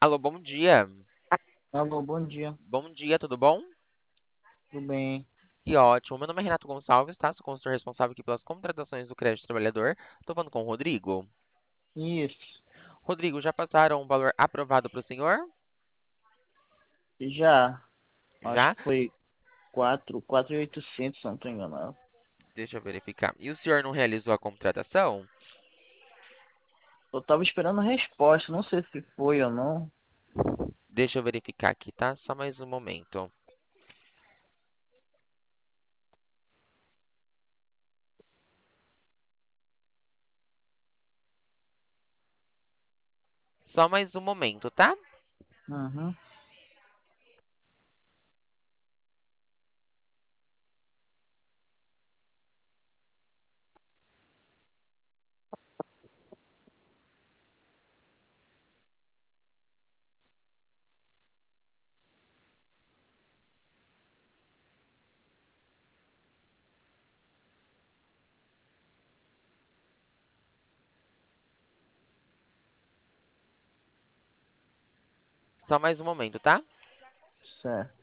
Alô, bom dia. Alô, bom dia. Bom dia, tudo bom? Tudo bem? Que ótimo. Meu nome é Renato Gonçalves, tá? Sou consultor responsável aqui pelas contratações do crédito trabalhador. Tô falando com o Rodrigo. Isso. Rodrigo, já passaram um valor aprovado para o senhor? Já, acho Já? que foi 4.800, se não estou enganado. Deixa eu verificar. E o senhor não realizou a contratação? Eu tava esperando a resposta, não sei se foi ou não. Deixa eu verificar aqui, tá? Só mais um momento. Só mais um momento, tá? Uhum. Só mais um momento, tá? Certo.